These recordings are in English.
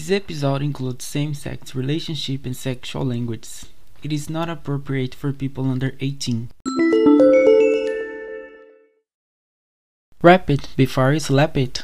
This episode includes same-sex relationship and sexual language. It is not appropriate for people under 18. Wrap it before you slap it.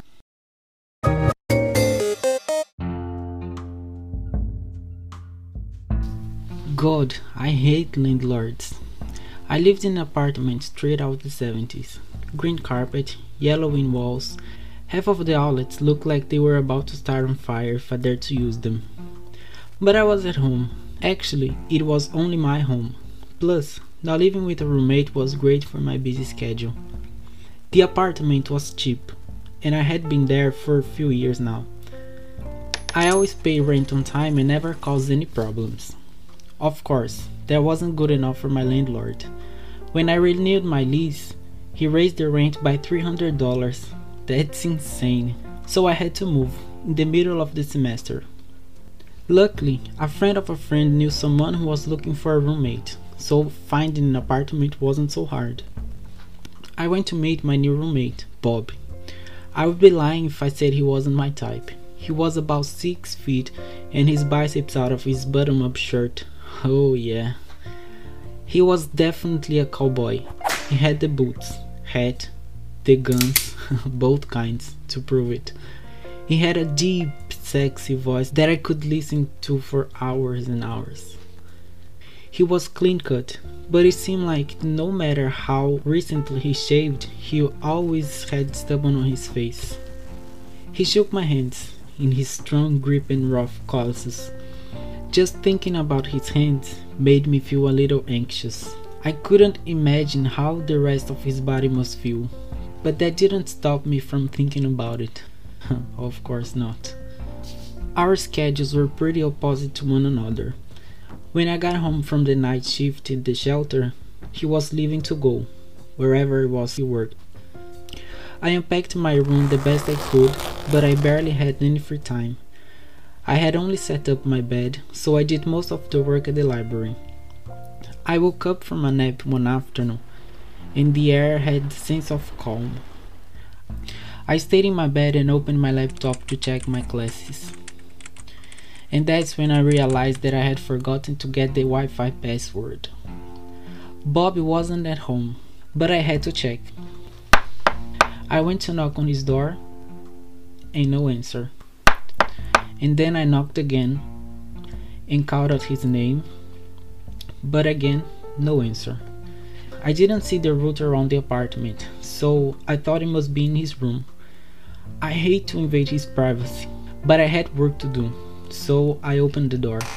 God, I hate landlords. I lived in an apartment straight out of the 70s. Green carpet, yellowing walls. Half of the outlets looked like they were about to start on fire if I dared to use them. But I was at home. Actually, it was only my home. Plus, now living with a roommate was great for my busy schedule. The apartment was cheap, and I had been there for a few years now. I always pay rent on time and never caused any problems. Of course, that wasn't good enough for my landlord. When I renewed my lease, he raised the rent by $300. That's insane. So I had to move in the middle of the semester. Luckily, a friend of a friend knew someone who was looking for a roommate, so finding an apartment wasn't so hard. I went to meet my new roommate, Bob. I would be lying if I said he wasn't my type. He was about 6 feet and his biceps out of his button-up shirt. Oh yeah. He was definitely a cowboy. He had the boots, hat, the guns, both kinds, to prove it. He had a deep, sexy voice that I could listen to for hours and hours. He was clean cut, but it seemed like no matter how recently he shaved, he always had stubble on his face. He shook my hands in his strong grip and rough calluses. Just thinking about his hands made me feel a little anxious. I couldn't imagine how the rest of his body must feel, but that didn't stop me from thinking about it. Of course not. Our schedules were pretty opposite to one another. When I got home from the night shift in the shelter, he was leaving to go, wherever it was he worked. I unpacked my room the best I could, but I barely had any free time. I had only set up my bed, so I did most of the work at the library. I woke up from a nap one afternoon, and the air had the sense of calm. I stayed in my bed and opened my laptop to check my classes. And that's when I realized that I had forgotten to get the Wi-Fi password. Bob wasn't at home, but I had to check. I went to knock on his door, and no answer. And then I knocked again and called out his name, but again, no answer. I didn't see the router around the apartment, so I thought it must be in his room. I hate to invade his privacy, but I had work to do, so I opened the door.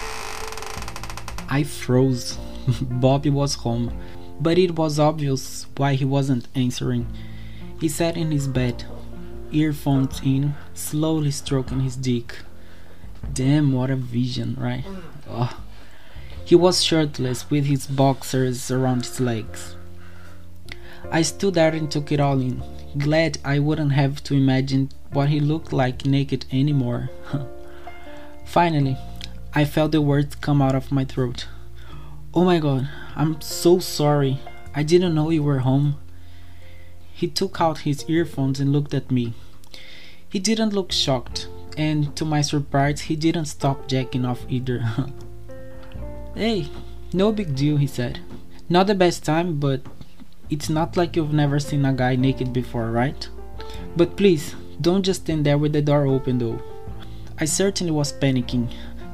I froze. Bobby was home, but it was obvious why he wasn't answering. He sat in his bed, earphones in, slowly stroking his dick. Damn, what a vision, right? Oh. He was shirtless with his boxers around his legs. I stood there and took it all in, glad I wouldn't have to imagine what he looked like naked anymore. Finally, I felt the words come out of my throat. Oh my god, I'm so sorry. I didn't know you were home. He took out his earphones and looked at me. He didn't look shocked, and to my surprise, he didn't stop jacking off either. Hey, no big deal, he said. Not the best time, but it's not like you've never seen a guy naked before, right? But please, don't just stand there with the door open though. I certainly was panicking.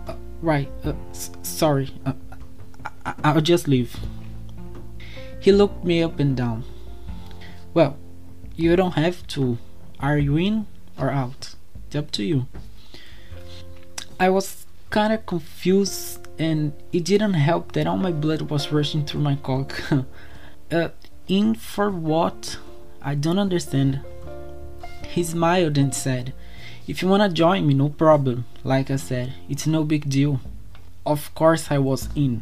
Sorry, I'll just leave. He looked me up and down. Well, you don't have to. Are you in or out? It's up to you. I was kinda confused, and it didn't help that all my blood was rushing through my cock. In for what? I don't understand. He smiled and said, if you wanna join me, no problem. Like I said, it's no big deal. Of course I was in.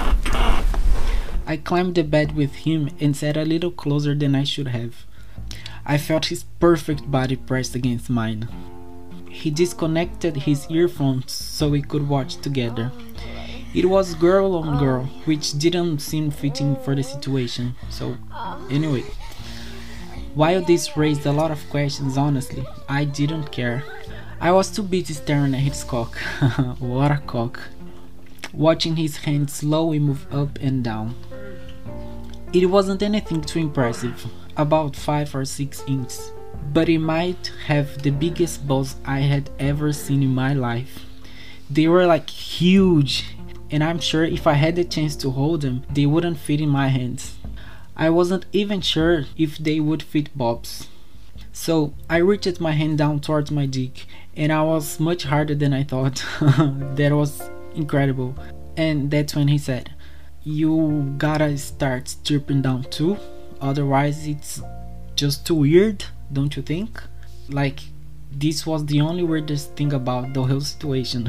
I climbed the bed with him and sat a little closer than I should have. I felt his perfect body pressed against mine. He disconnected his earphones so we could watch together. It was girl on girl, which didn't seem fitting for the situation. So, anyway. While this raised a lot of questions, honestly, I didn't care. I was too busy staring at his cock. What a cock. Watching his hands slowly move up and down. It wasn't anything too impressive, about 5 or 6 inches, but it might have the biggest balls I had ever seen in my life. They were like huge, and I'm sure if I had the chance to hold them, they wouldn't fit in my hands. I wasn't even sure if they would fit Bob's. So I reached my hand down towards my dick, and I was much harder than I thought. That was incredible. And that's when he said, "You gotta start stripping down too, otherwise it's just too weird, don't you think?" Like, this was the only weirdest thing about the whole situation.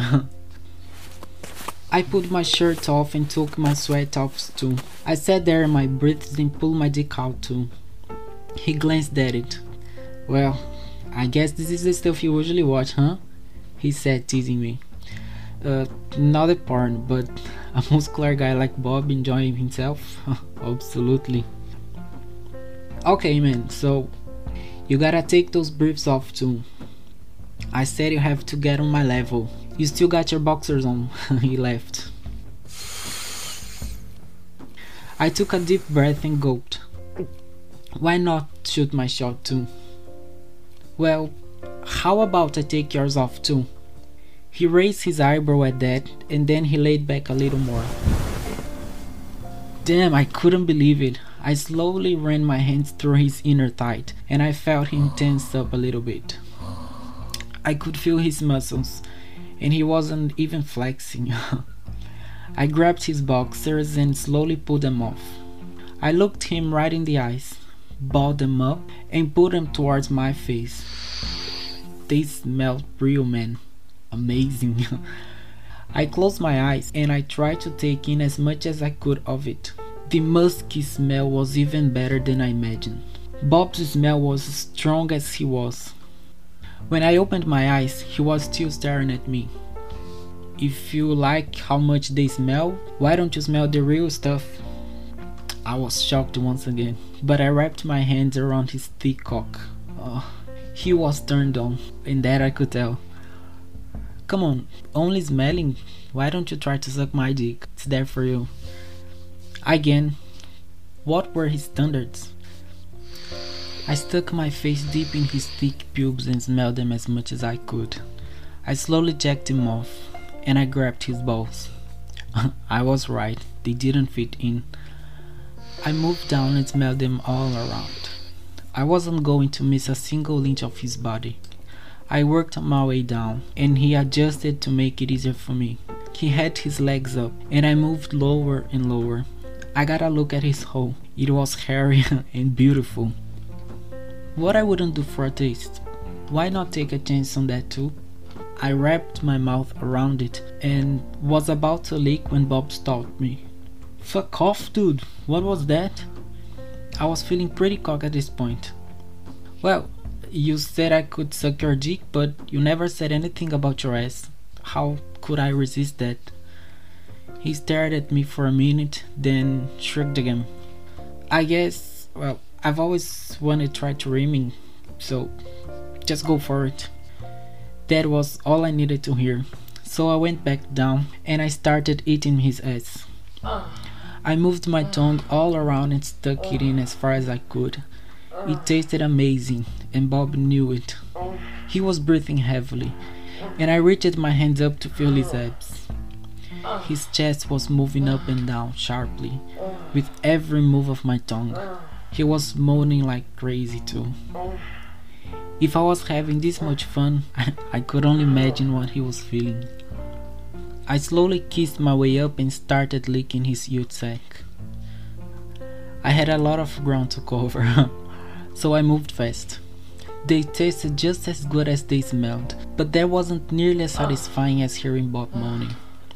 I pulled my shirt off and took my sweat off too. I sat there in my breath and pulled my dick out too. He glanced at it. "Well, I guess this is the stuff you usually watch, huh?" he said, teasing me. Not a porn, but a muscular guy like Bob enjoying himself? Absolutely. "Okay, man, so you gotta take those briefs off too. I said you have to get on my level. You still got your boxers on." He laughed. I took a deep breath and gulped. Why not shoot my shot too? "Well, how about I take yours off too?" He raised his eyebrow at that, and then he laid back a little more. Damn, I couldn't believe it. I slowly ran my hands through his inner thigh, and I felt him tense up a little bit. I could feel his muscles, and he wasn't even flexing. I grabbed his boxers and slowly pulled them off. I looked him right in the eyes, balled them up, and put them towards my face. They smelled real, man. Amazing. I closed my eyes and I tried to take in as much as I could of it. The musky smell was even better than I imagined. Bob's smell was as strong as he was. When I opened my eyes, he was still staring at me. "If you like how much they smell, why don't you smell the real stuff?" I was shocked once again, but I wrapped my hands around his thick cock. He was turned on, and that I could tell. "Come on, only smelling? Why don't you try to suck my dick? It's there for you." Again, what were his standards? I stuck my face deep in his thick pubes and smelled them as much as I could. I slowly jacked him off, and I grabbed his balls. I was right, they didn't fit in. I moved down and smelled them all around. I wasn't going to miss a single inch of his body. I worked my way down, and he adjusted to make it easier for me. He had his legs up, and I moved lower and lower. I got a look at his hole. It was hairy and beautiful. What I wouldn't do for a taste. Why not take a chance on that too? I wrapped my mouth around it and was about to lick when Bob stopped me. "Fuck off, dude. What was that?" I was feeling pretty cocky at this point. "Well, you said I could suck your dick, but you never said anything about your ass. How could I resist that?" He stared at me for a minute, then shrugged again. "I guess, well, I've always wanted to try to rimming, so just go for it." That was all I needed to hear, so I went back down and I started eating his ass. I moved my tongue all around and stuck it in as far as I could. It tasted amazing, and Bob knew it. He was breathing heavily, and I reached my hands up to feel his abs. His chest was moving up and down sharply, with every move of my tongue. He was moaning like crazy too. If I was having this much fun, I could only imagine what he was feeling. I slowly kissed my way up and started licking his huge sack. I had a lot of ground to cover, so I moved fast. They tasted just as good as they smelled, but that wasn't nearly as satisfying as hearing Bob moaning.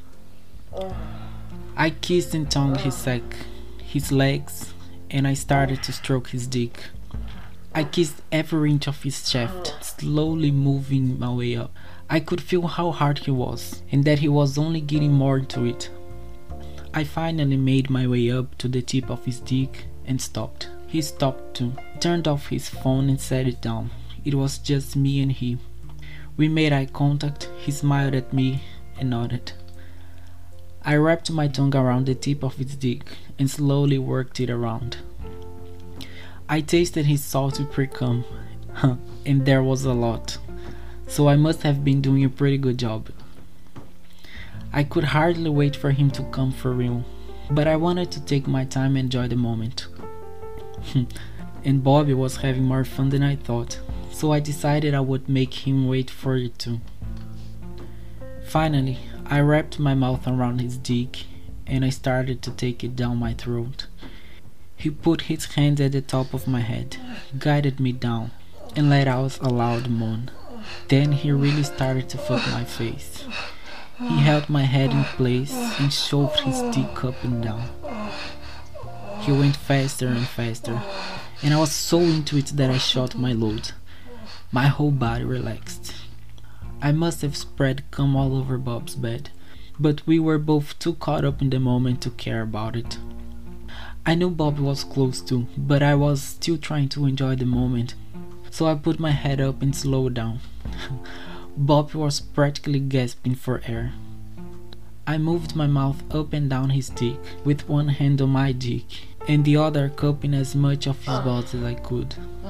I kissed and tongued his sack, his legs, and I started to stroke his dick. I kissed every inch of his shaft, slowly moving my way up. I could feel how hard he was, and that he was only getting more into it. I finally made my way up to the tip of his dick and stopped. He stopped too, turned off his phone and set it down. It was just me and he. We made eye contact, he smiled at me and nodded. I wrapped my tongue around the tip of his dick and slowly worked it around. I tasted his salty pre-cum, and there was a lot, so I must have been doing a pretty good job. I could hardly wait for him to come for real, but I wanted to take my time and enjoy the moment. And Bobby was having more fun than I thought, so I decided I would make him wait for it too. Finally, I wrapped my mouth around his dick and I started to take it down my throat. He put his hand at the top of my head, guided me down, and let out a loud moan. Then he really started to fuck my face. He held my head in place and shoved his dick up and down. He went faster and faster, and I was so into it that I shot my load. My whole body relaxed. I must have spread cum all over Bob's bed, but we were both too caught up in the moment to care about it. I knew Bob was close too, but I was still trying to enjoy the moment, so I put my head up and slowed down. Bob was practically gasping for air. I moved my mouth up and down his dick, with one hand on my dick, and the other cupping as much of his balls as I could.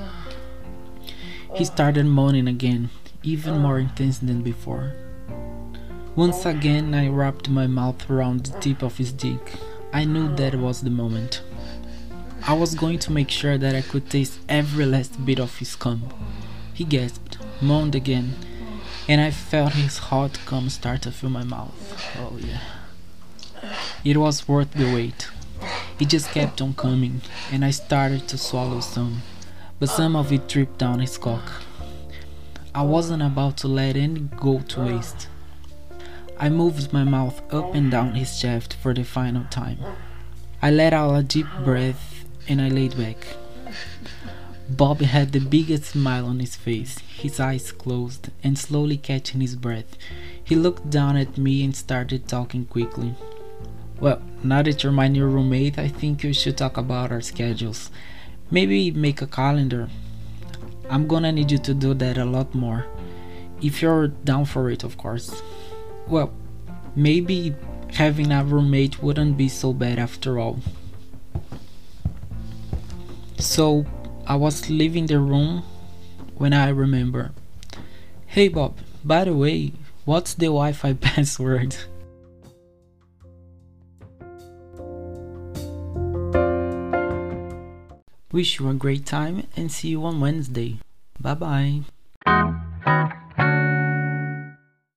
He started moaning again, even more intense than before. Once again I wrapped my mouth around the tip of his dick. I knew that was the moment. I was going to make sure that I could taste every last bit of his cum. He gasped, moaned again, and I felt his hot cum start to fill my mouth. Oh yeah. It was worth the wait. He just kept on coming, and I started to swallow some, but some of it dripped down his cock. I wasn't about to let any go to waste. I moved my mouth up and down his shaft for the final time. I let out a deep breath and I laid back. Bob had the biggest smile on his face, his eyes closed, and slowly catching his breath, he looked down at me and started talking quickly. Well, now that you're my new roommate, I think we should talk about our schedules. Maybe make a calendar. I'm gonna need you to do that a lot more. If you're down for it, of course. Well, maybe having a roommate wouldn't be so bad after all. So, I was leaving the room when I remember. Hey Bob, by the way, what's the Wi-Fi password? Wish you a great time and see you on Wednesday. Bye bye.